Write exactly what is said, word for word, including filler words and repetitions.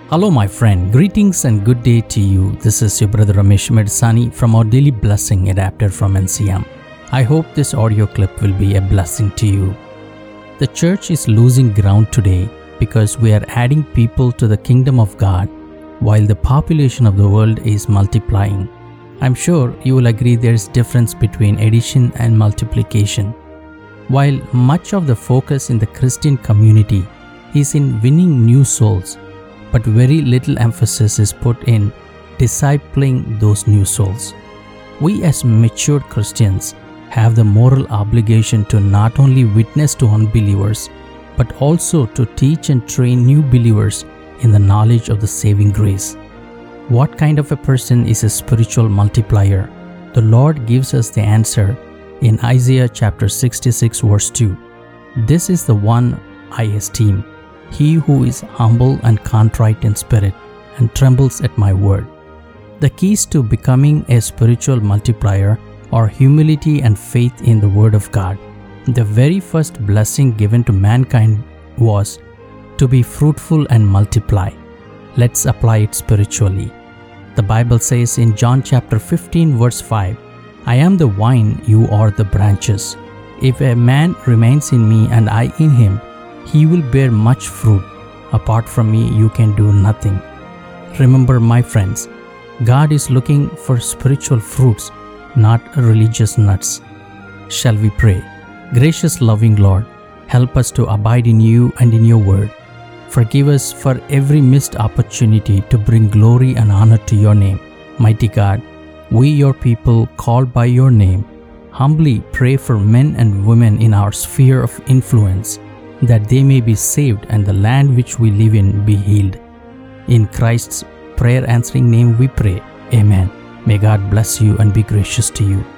Hello my friend, greetings and good day to you. This is your brother Ramesh Medsani from our Daily Blessing adapted from N C M. I hope this audio clip will be a blessing to you. The church is losing ground today because we are adding people to the kingdom of God while the population of the world is multiplying. I'm sure you will agree there is difference between addition and multiplication. While much of the focus in the Christian community is in winning new souls, but very little emphasis is put in discipling those new souls. We as matured Christians have the moral obligation to not only witness to unbelievers, but also to teach and train new believers in the knowledge of the saving grace. What kind of a person is a spiritual multiplier? The Lord gives us the answer in Isaiah chapter sixty-six verse two. This is the one I esteem, he who is humble and contrite in spirit and trembles at my word. The keys to becoming a spiritual multiplier are humility and faith in the word of God. The very first blessing given to mankind was to be fruitful and multiply. Let's apply it spiritually. The Bible says in John chapter fifteen verse five, I am the vine, you are the branches. If a man remains in me and I in him, he will bear much fruit. Apart from me, you can do nothing. Remember, my friends, God is looking for spiritual fruits, not religious nuts. Shall we pray? Gracious, loving Lord, help us to abide in you and in your word. Forgive us for every missed opportunity to bring glory and honor to your name. Mighty God, we, your people, called by your name, humbly pray for men and women in our sphere of influence, that they may be saved and the land which we live in be healed. In Christ's prayer answering name we pray. Amen. May God bless you and be gracious to you.